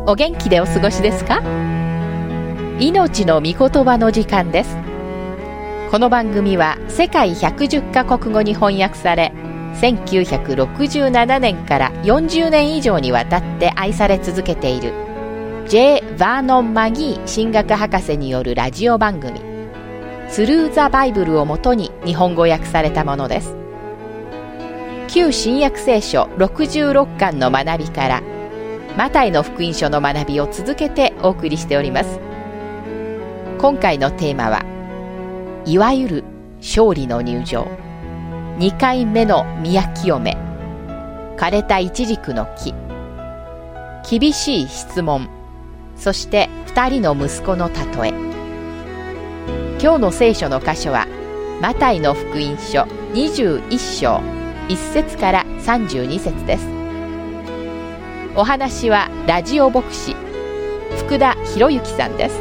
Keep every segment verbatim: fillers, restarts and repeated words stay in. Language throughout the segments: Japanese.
お元気でお過ごしですか？命の御言葉の時間です。この番組は世界ひゃくじゅっカ国語に翻訳され、せんきゅうひゃくろくじゅうななねんからよんじゅうねん以上にわたって愛され続けている J. バーノン・マギー神学博士によるラジオ番組スルー・ザ・バイブルをもとに日本語訳されたものです。旧新約聖書ろくじゅうろっかんの学びからマタイの福音書の学びを続けてお送りしております。今回のテーマはいわゆる勝利の入場、にかいめの宮清め、枯れたイチジクの木、厳しい質問、そして二人の息子の例え。今日の聖書の箇所はマタイの福音書にじゅういっしょういっせつからさんじゅうにせつです。お話はラジオ牧師福田博之さんです。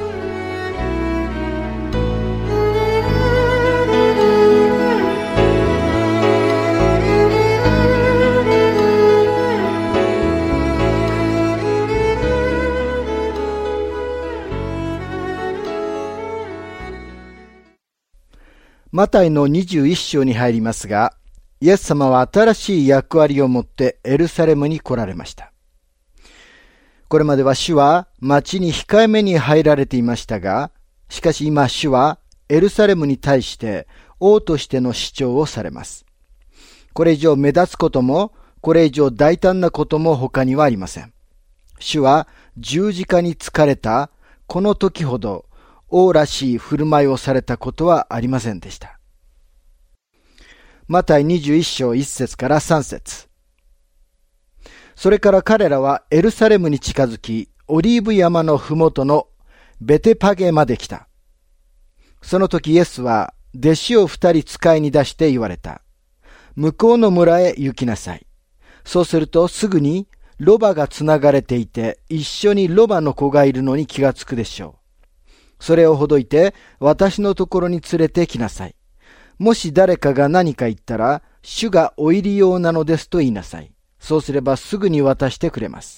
マタイのにじゅういっしょうに入りますが、イエス様は新しい役割を持ってエルサレムに来られました。これまでは主は町に控えめに入られていましたが、しかし今主はエルサレムに対して王としての主張をされます。これ以上目立つことも、これ以上大胆なことも他にはありません。主は十字架につかれたこの時ほど王らしい振る舞いをされたことはありませんでした。マタイにじゅういっしょういっせつからさんせつ。それから彼らはエルサレムに近づき、オリーブ山のふもとのベテパゲまで来た。その時イエスは弟子を二人使いに出して言われた。向こうの村へ行きなさい。そうするとすぐにロバがつながれていて、一緒にロバの子がいるのに気がつくでしょう。それをほどいて私のところに連れてきなさい。もし誰かが何か言ったら、主がお入り用なのですと言いなさい。そうすればすぐに渡してくれます。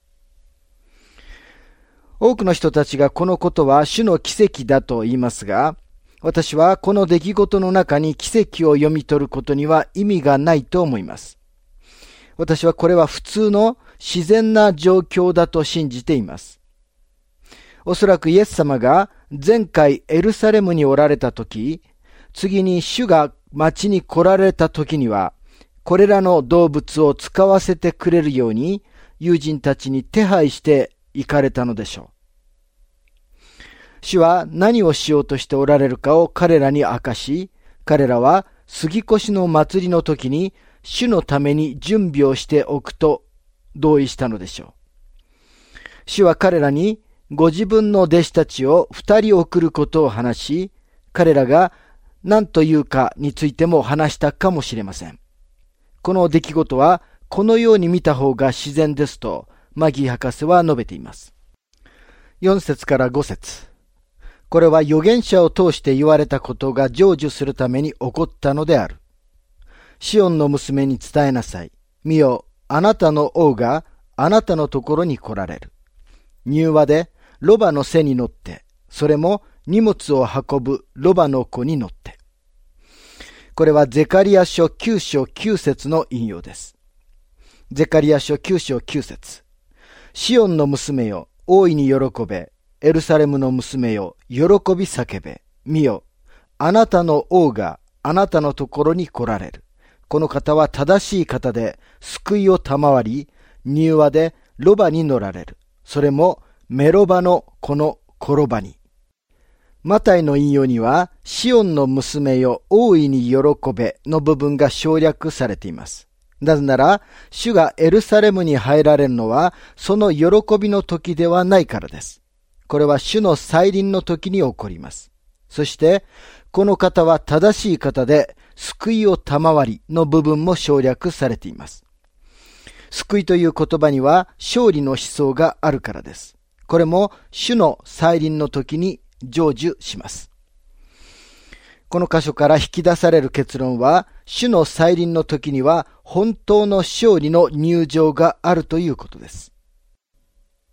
多くの人たちがこのことは主の奇跡だと言いますが、私はこの出来事の中に奇跡を読み取ることには意味がないと思います。私はこれは普通の自然な状況だと信じています。おそらくイエス様が前回エルサレムにおられたとき、次に主が町に来られたときには、これらの動物を使わせてくれるように友人たちに手配して行かれたのでしょう。主は何をしようとしておられるかを彼らに明かし、彼らは杉越の祭りの時に主のために準備をしておくと同意したのでしょう。主は彼らにご自分の弟子たちを二人送ることを話し、彼らが何というかについても話したかもしれません。この出来事はこのように見た方が自然ですとマギー博士は述べています。よんせつからごせつ。これは預言者を通して言われたことが成就するために起こったのである。シオンの娘に伝えなさい。見よ、あなたの王があなたのところに来られる。柔和でロバの背に乗って、それも荷物を運ぶロバの子に乗って。これはゼカリヤ書きゅうしょうきゅうせつの引用です。ゼカリヤ書きゅうしょうきゅうせつ。シオンの娘よ、大いに喜べ。エルサレムの娘よ、喜び叫べ。見よ、あなたの王があなたのところに来られる。この方は正しい方で、救いを賜り、柔和でロバに乗られる。それもメロバのこの転ばに。マタイの引用には、シオンの娘よ、大いに喜べの部分が省略されています。なぜなら、主がエルサレムに入られるのは、その喜びの時ではないからです。これは主の再臨の時に起こります。そして、この方は正しい方で、救いを賜りの部分も省略されています。救いという言葉には、勝利の思想があるからです。これも、主の再臨の時に成就します。この箇所から引き出される結論は、主の再臨の時には本当の勝利の入場があるということです。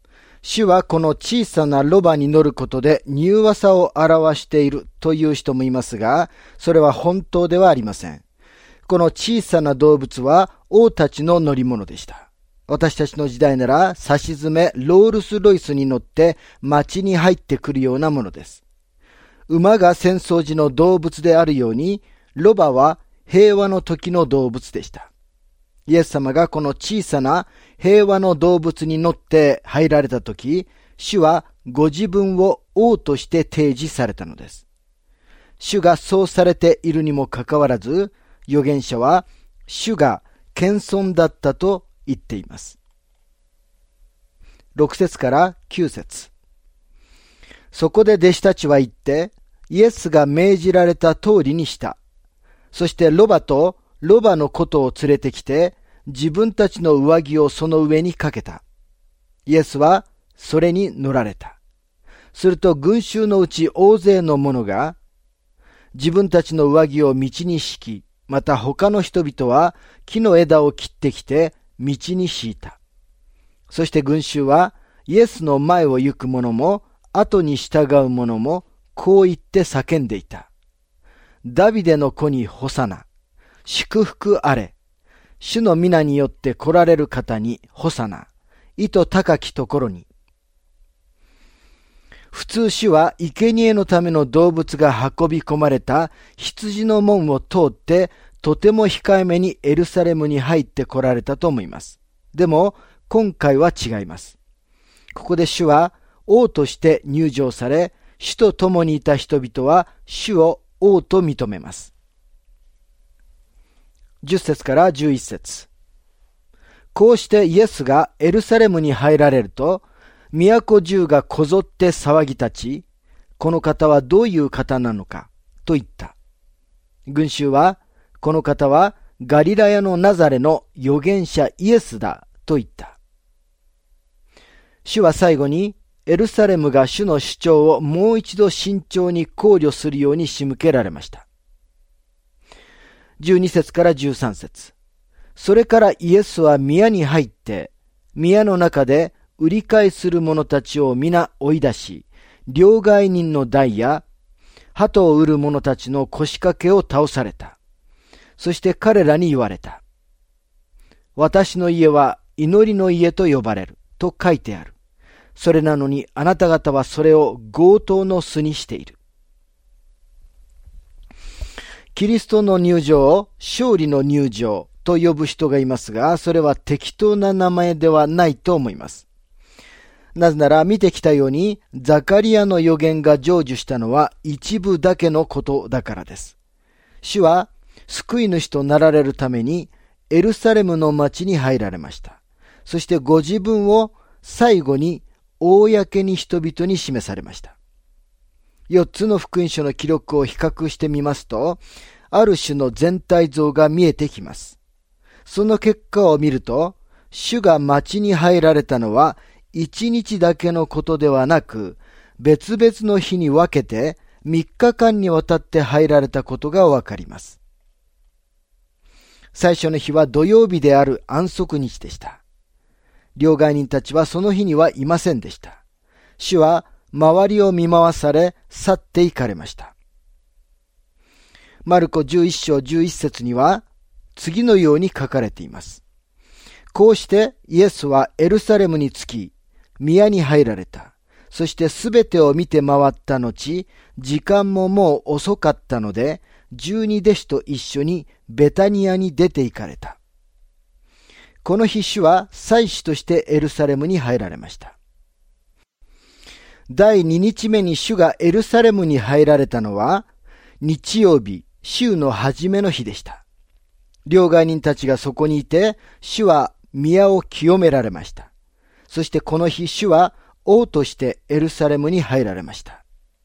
主はこの小さなロバに乗ることで柔和さを表しているという人もいますが、それは本当ではありません。この小さな動物は王たちの乗り物でした。私たちの時代なら、さしずめロールスロイスに乗って町に入ってくるようなものです。馬が戦争時の動物であるように、ロバは平和の時の動物でした。イエス様がこの小さな平和の動物に乗って入られたとき、主はご自分を王として提示されたのです。主がそうされているにもかかわらず、預言者は主が謙遜だったと言っています。ろく節からきゅう節。そこで弟子たちは言って、イエスが命じられた通りにした。そしてロバとロバのことを連れてきて、自分たちの上着をその上にかけた。イエスはそれに乗られた。すると群衆のうち大勢の者が、自分たちの上着を道に敷き、また他の人々は木の枝を切ってきて道に敷いた。そして群衆はイエスの前を行く者も後に従う者もこう言って叫んでいた。ダビデの子にホサナ。祝福あれ。主の皆によって来られる方にホサナ。意図高きところに。普通主は生贄のための動物が運び込まれた羊の門を通ってとても控えめにエルサレムに入って来られたと思います。でも今回は違います。ここで主は王として入場され、主と共にいた人々は主を王と認めます。じゅっ節からじゅういち節。こうしてイエスがエルサレムに入られると、都中がこぞって騒ぎ立ち、この方はどういう方なのかと言った。群衆は、この方はガリラヤのナザレの預言者イエスだと言った。主は最後にエルサレムが主の主張をもう一度慎重に考慮するように仕向けられました。じゅうに節からじゅうさん節。それからイエスは宮に入って、宮の中で売り買いする者たちを皆追い出し、両替人の台や、鳩を売る者たちの腰掛けを倒された。そして彼らに言われた。私の家は祈りの家と呼ばれる、と書いてある。それなのにあなた方はそれを強盗の巣にしている。キリストの入場を勝利の入場と呼ぶ人がいますが、それは適当な名前ではないと思います。なぜなら見てきたように、ザカリアの預言が成就したのは一部だけのことだからです。主は救い主となられるためにエルサレムの町に入られました。そしてご自分を最後に公に人々に示されました。よっつの福音書の記録を比較してみますと、ある種の全体像が見えてきます。その結果を見ると、主が町に入られたのは一日だけのことではなく、別々の日に分けて三日間にわたって入られたことがわかります。最初の日は土曜日である安息日でした。両替人たちはその日にはいませんでした。主は周りを見回され去って行かれました。マルコじゅういっ章じゅういち節には次のように書かれています。こうしてイエスはエルサレムに着き、宮に入られた。そしてすべてを見て回った後、時間ももう遅かったので、十二弟子と一緒にベタニアに出て行かれた。この日主は祭司としてエルサレムに入られました。第二日目に主がエルサレムに入られたのは、日曜日、週の初めの日でした。両替人たちがそこにいて、主は宮を清められました。そしてこの日、主は王としてエルサレムに入られました。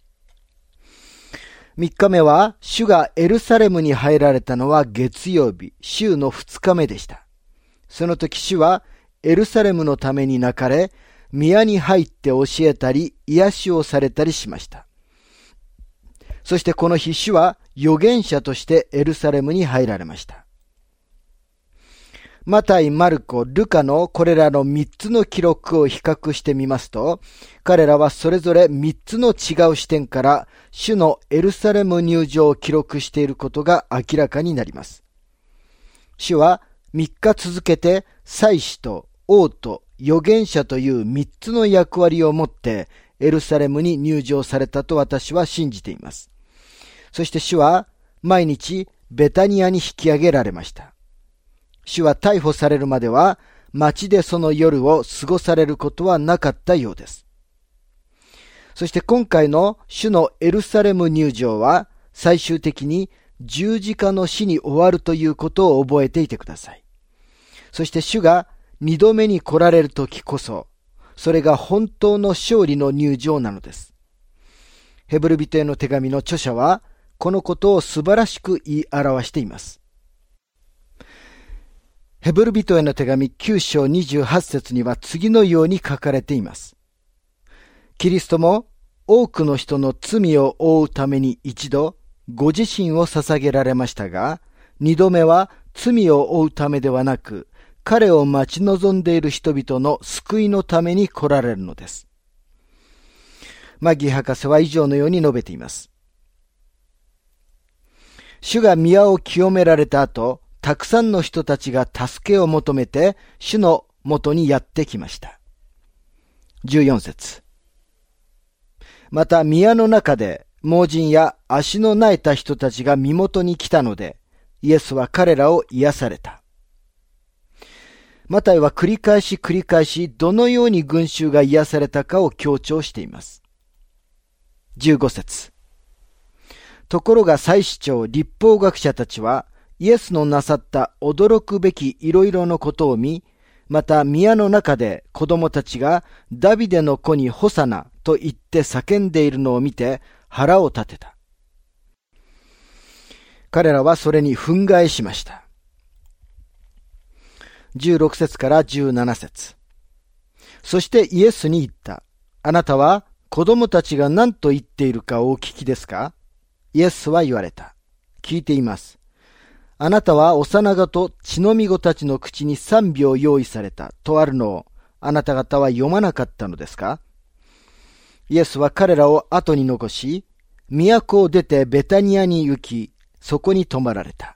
三日目は、主がエルサレムに入られたのは月曜日、週の二日目でした。その時主はエルサレムのために泣かれ、宮に入って教えたり癒しをされたりしました。そしてこの日主は預言者としてエルサレムに入られました。 マタイ、マルコ、ルカのこれらの三つの記録を比較してみますと、彼らはそれぞれ三つの違う視点から主のエルサレム入場を記録していることが明らかになります。主は三日続けて祭司と王と預言者という三つの役割を持ってエルサレムに入場されたと私は信じています。そして主は毎日ベタニアに引き上げられました。主は逮捕されるまでは町でその夜を過ごされることはなかったようです。そして今回の主のエルサレム入場は最終的に十字架の死に終わるということを覚えていてください。そして主が二度目に来られるときこそ、それが本当の勝利の入場なのです。ヘブル人への手紙の著者はこのことを素晴らしく言い表しています。ヘブル人への手紙きゅう章にじゅうはち節には次のように書かれています。キリストも多くの人の罪を負うために一度ご自身を捧げられましたが、二度目は罪を負うためではなく、彼を待ち望んでいる人々の救いのために来られるのです。マギー博士は以上のように述べています。主が宮を清められた後、たくさんの人たちが助けを求めて主のもとにやってきました。じゅうよん節。また宮の中で盲人や足の苗えた人たちが身元に来たので、イエスは彼らを癒された。マタイは繰り返し繰り返しどのように群衆が癒されたかを強調しています。じゅうご節。ところが祭司長、律法学者たちはイエスのなさった驚くべきいろいろのことを見、また宮の中で子供たちがダビデの子にホサナと言って叫んでいるのを見て腹を立てた。彼らはそれに憤慨しました。じゅうろく節からじゅうなな節。そしてイエスに言った。あなたは子供たちが何と言っているかお聞きですか？イエスは言われた。聞いています。あなたは幼子と血のみ子たちの口に賛美を用意されたとあるのをあなた方は読まなかったのですか？イエスは彼らを後に残し、都を出てベタニアに行き、そこに泊まられた。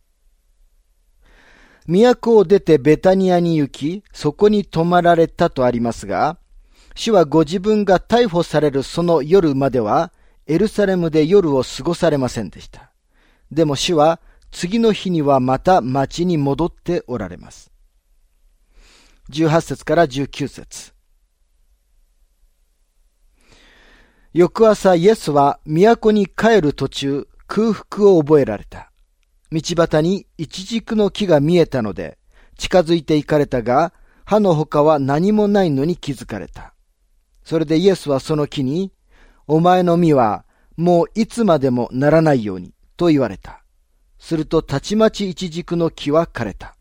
都を出てベタニアに行き、そこに泊まられたとありますが、主はご自分が逮捕されるその夜までは、エルサレムで夜を過ごされませんでした。でも主は、次の日にはまた町に戻っておられます。じゅうはち節からじゅうきゅう節。翌朝イエスは都に帰る途中、空腹を覚えられた。道端にイチジクの木が見えたので、近づいて行かれたが、葉の他は何もないのに気づかれた。それでイエスはその木に、お前の実はもういつまでもならないようにと言われた。するとたちまちイチジクの木は枯れた。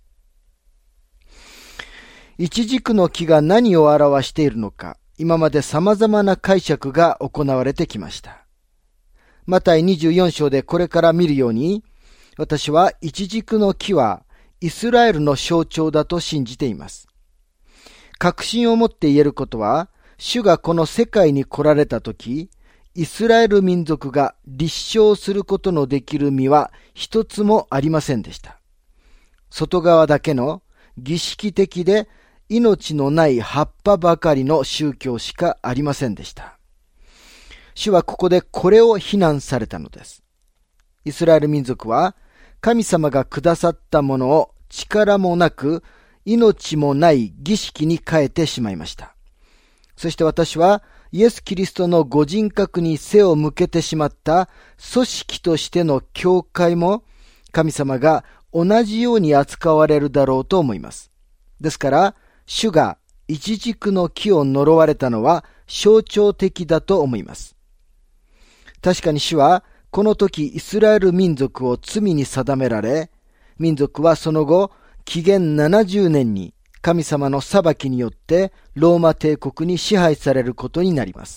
イチジクの木が何を表しているのか、今まで様々な解釈が行われてきました。マタイにじゅうよん章でこれから見るように、私はイチジクの木はイスラエルの象徴だと信じています。確信を持って言えることは、主がこの世界に来られたとき、イスラエル民族が立証することのできる実は一つもありませんでした。外側だけの儀式的で命のない葉っぱばかりの宗教しかありませんでした。主はここでこれを非難されたのです。イスラエル民族は神様がくださったものを力もなく命もない儀式に変えてしまいました。そして私はイエス・キリストのご人格に背を向けてしまった組織としての教会も神様が同じように扱われるだろうと思います。ですから、主がイチジクの木を呪われたのは象徴的だと思います。確かに主はこの時イスラエル民族を罪に定められ、民族はその後、紀元ななじゅうねんに神様の裁きによってローマ帝国に支配されることになります。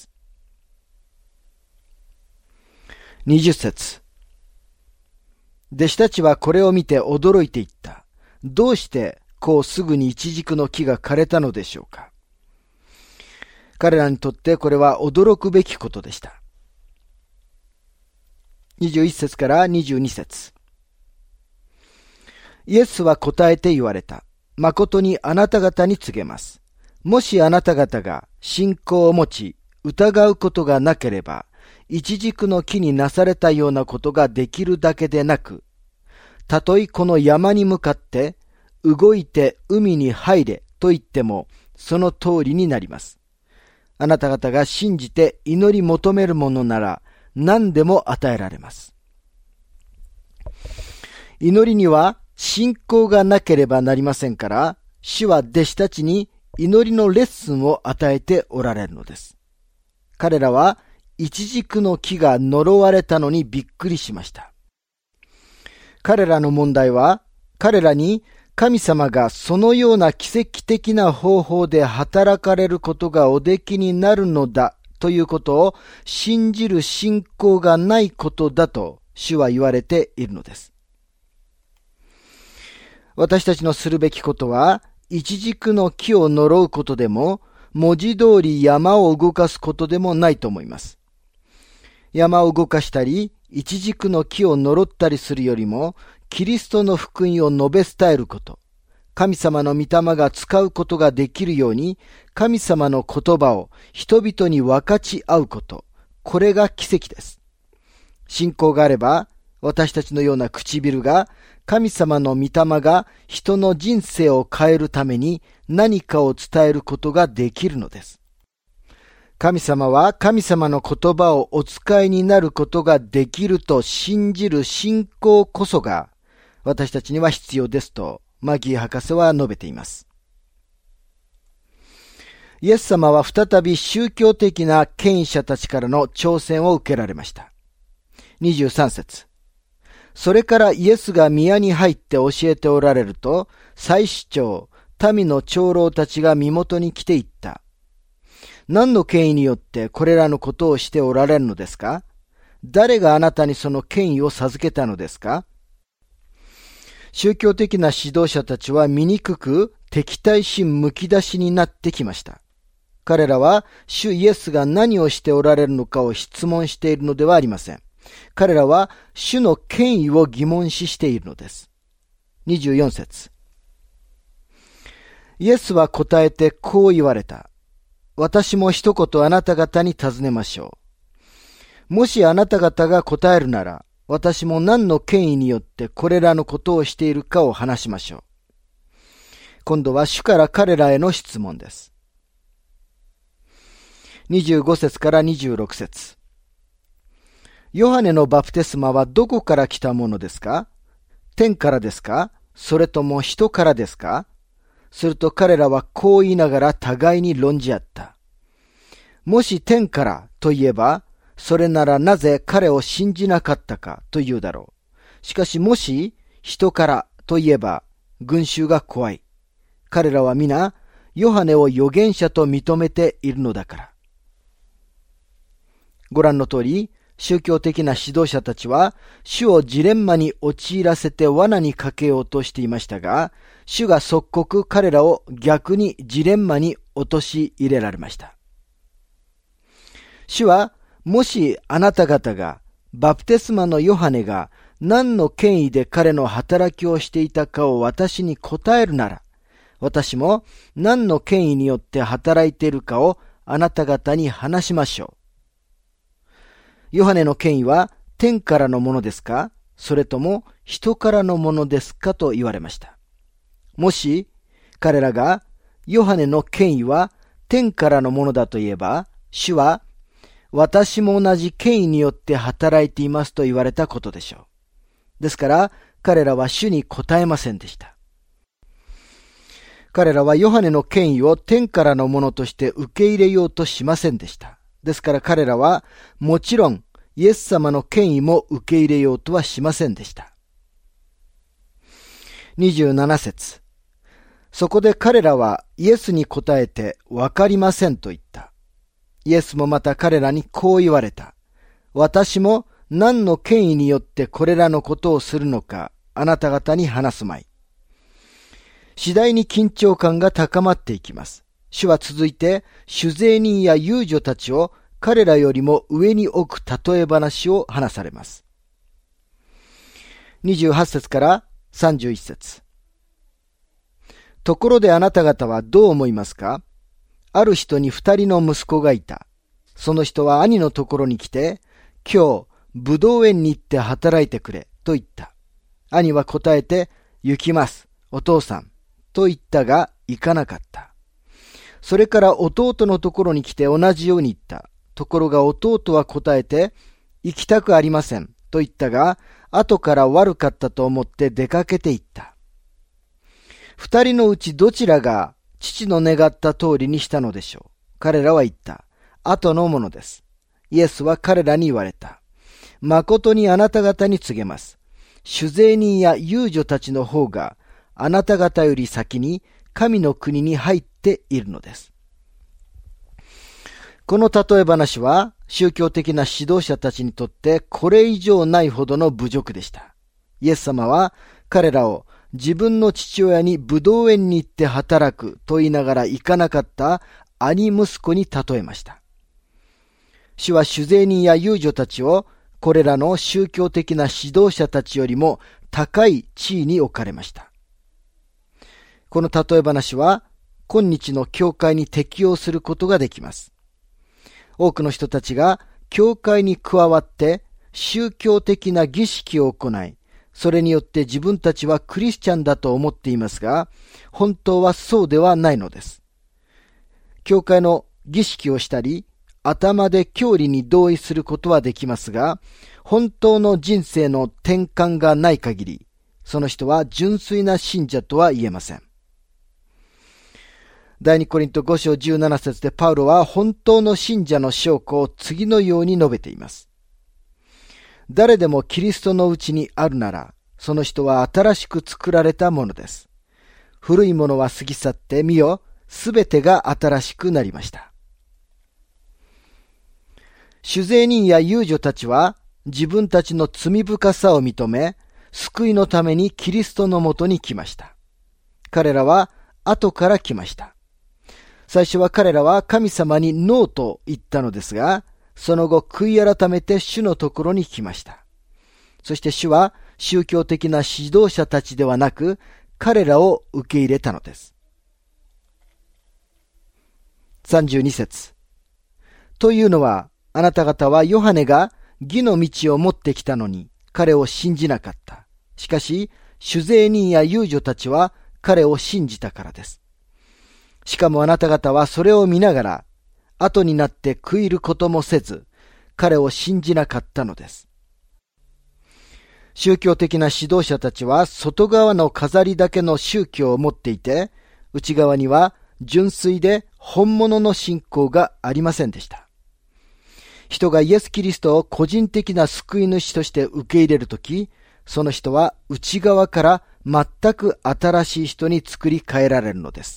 にじゅう節。弟子たちはこれを見て驚いていった。どうしてこうすぐにイチジクの木が枯れたのでしょうか。彼らにとってこれは驚くべきことでした。にじゅういっ節からにじゅうに節。イエスは答えて言われた。誠にあなた方に告げます。もしあなた方が信仰を持ち、疑うことがなければ、イチジクの木になされたようなことができるだけでなく、たとえこの山に向かって、動いて海に入れと言っても、その通りになります。あなた方が信じて祈り求めるものなら、何でも与えられます。祈りには信仰がなければなりませんから、主は弟子たちに祈りのレッスンを与えておられるのです。彼らはイチジクの木が呪われたのにびっくりしました。彼らの問題は、彼らに神様がそのような奇跡的な方法で働かれることがおできになるのだということを信じる信仰がないことだと主は言われているのです。私たちのするべきことは、イチジクの木を呪うことでも、文字通り山を動かすことでもないと思います。山を動かしたり、イチジクの木を呪ったりするよりも、キリストの福音を述べ伝えること、神様の御霊が使うことができるように、神様の言葉を人々に分かち合うこと、これが奇跡です。信仰があれば、私たちのような唇が、神様の御霊が人の人生を変えるために何かを伝えることができるのです。神様は神様の言葉をお使いになることができると信じる信仰こそが私たちには必要ですとマギー博士は述べています。イエス様は再び宗教的な権威者たちからの挑戦を受けられました。にじゅうさん節。それからイエスが宮に入って教えておられると、祭司長、民の長老たちが身元に来ていった。何の権威によってこれらのことをしておられるのですか？誰があなたにその権威を授けたのですか？宗教的な指導者たちは醜く敵対心むき出しになってきました。彼らは主イエスが何をしておられるのかを質問しているのではありません。彼らは主の権威を疑問視しているのです。にじゅうよん節。イエスは答えてこう言われた。私も一言あなた方に尋ねましょう。もしあなた方が答えるなら、私も何の権威によってこれらのことをしているかを話しましょう。今度は主から彼らへの質問です。にじゅうご節からにじゅうろく節。ヨハネのバプテスマはどこから来たものですか？天からですか？それとも人からですか？すると彼らはこう言いながら互いに論じ合った。もし天からといえば、それならなぜ彼を信じなかったかというだろう。しかしもし人からといえば、群衆が怖い。彼らは皆、ヨハネを預言者と認めているのだから。ご覧の通り、宗教的な指導者たちは、主をジレンマに陥らせて罠にかけようとしていましたが、主が即刻彼らを逆にジレンマに陥れられました。主は、もしあなた方が、バプテスマのヨハネが何の権威で彼の働きをしていたかを私に答えるなら、私も何の権威によって働いているかをあなた方に話しましょう。ヨハネの権威は天からのものですか？それとも人からのものですかと言われました。もし彼らがヨハネの権威は天からのものだと言えば、主は私も同じ権威によって働いていますと言われたことでしょう。ですから彼らは主に答えませんでした。彼らはヨハネの権威を天からのものとして受け入れようとしませんでした。ですから彼らはもちろんイエス様の権威も受け入れようとはしませんでした。にじゅうなな節。そこで彼らはイエスに答えてわかりませんと言った。イエスもまた彼らにこう言われた。私も何の権威によってこれらのことをするのかあなた方に話すまい。 次第に緊張感が高まっていきます。主は続いて、酒税人や遊女たちを彼らよりも上に置く例え話を話されます。にじゅうはち節からさんじゅういち節。ところであなた方はどう思いますか？ある人に二人の息子がいた。その人は兄のところに来て、今日、ぶどう園に行って働いてくれ、と言った。兄は答えて、行きます、お父さん、と言ったが、行かなかった。それから弟のところに来て同じように言った。ところが弟は答えて、行きたくありません、と言ったが、後から悪かったと思って出かけて行った。二人のうちどちらが父の願った通りにしたのでしょう。彼らは言った。後のものです。イエスは彼らに言われた。誠にあなた方に告げます。酒税人や遊女たちの方があなた方より先に神の国に入っているのです。この例え話は宗教的な指導者たちにとってこれ以上ないほどの侮辱でした。イエス様は彼らを自分の父親にブドウ園に行って働くと言いながら行かなかった兄息子に例えました。主は酒税人や遊女たちをこれらの宗教的な指導者たちよりも高い地位に置かれました。この例え話は今日の教会に適用することができます。多くの人たちが教会に加わって宗教的な儀式を行い、それによって自分たちはクリスチャンだと思っていますが、本当はそうではないのです。教会の儀式をしたり、頭で教理に同意することはできますが、本当の人生の転換がない限り、その人は純粋な信者とは言えません。第二コリントご章じゅうなな節でパウロは本当の信者の証拠を次のように述べています。誰でもキリストのうちにあるなら、その人は新しく作られたものです。古いものは過ぎ去って見よ、すべてが新しくなりました。酒税人や遊女たちは自分たちの罪深さを認め、救いのためにキリストのもとに来ました。彼らは後から来ました。最初は彼らは神様にノーと言ったのですが、その後悔い改めて主のところに来ました。そして主は宗教的な指導者たちではなく、彼らを受け入れたのです。さんじゅうに節。というのは、あなた方はヨハネが義の道を持ってきたのに、彼を信じなかった。しかし、酒税人や遊女たちは彼を信じたからです。しかもあなた方はそれを見ながら、後になって悔いることもせず、彼を信じなかったのです。宗教的な指導者たちは外側の飾りだけの宗教を持っていて、内側には純粋で本物の信仰がありませんでした。人がイエス・キリストを個人的な救い主として受け入れるとき、その人は内側から全く新しい人に作り変えられるのです。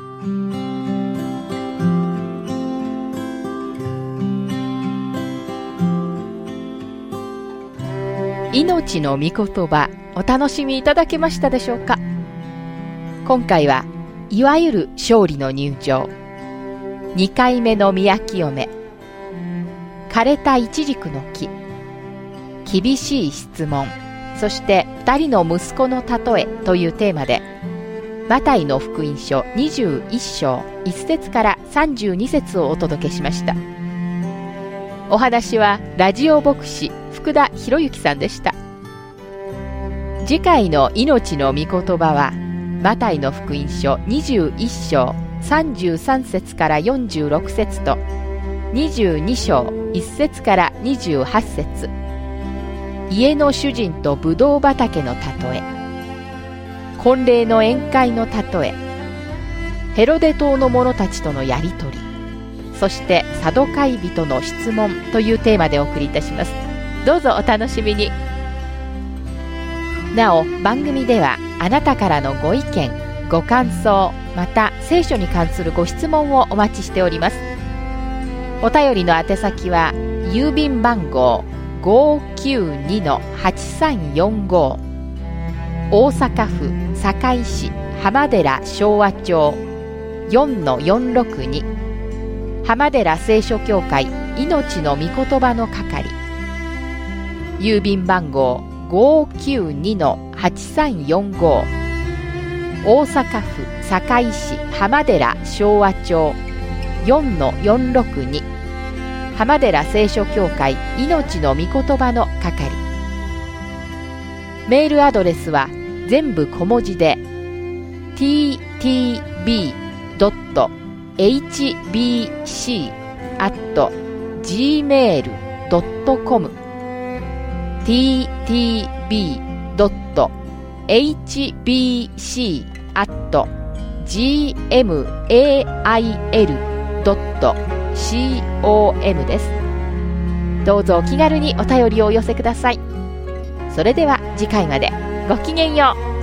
命の御言葉、お楽しみいただけましたでしょうか。今回はいわゆる勝利の入場、にかいめの宮清め、枯れたイチジクの木、厳しい質問、そして二人の息子の例えというテーマで、マタイの福音書にじゅういっ章いち節からさんじゅうに節をお届けしました。お話はラジオ牧師福田博之さんでした。次回の命の御言葉はマタイの福音書にじゅういっ章さんじゅうさん節からよんじゅうろく節とにじゅうに章いち節からにじゅうはち節、家の主人とブドウ畑の例え、婚礼の宴会の例え、ヘロデ島の者たちとのやりとり、そしてサドカイ人の質問というテーマでお送りいたします。どうぞお楽しみに。なお、番組ではあなたからのご意見、ご感想、また聖書に関するご質問をお待ちしております。お便りの宛先は郵便番号 ごーきゅうにのはちさんよんご、大阪府堺市浜寺昭和町 よんのよんろくに 浜寺聖書協会命の御言葉の係、郵便番号 ごーきゅうにのはちさんよんご、大阪府堺市浜寺昭和町 よんのよんろくに 浜寺聖書協会命の御言葉の係。メールアドレスは全部小文字で ティーティービードットエイチビーシーアットジーメールドットコム ティーティービードットエイチビーシーアットジーエムエーアイエルドットコム です。どうぞお気軽にお便りをお寄せください。それでは次回までごきげんよう。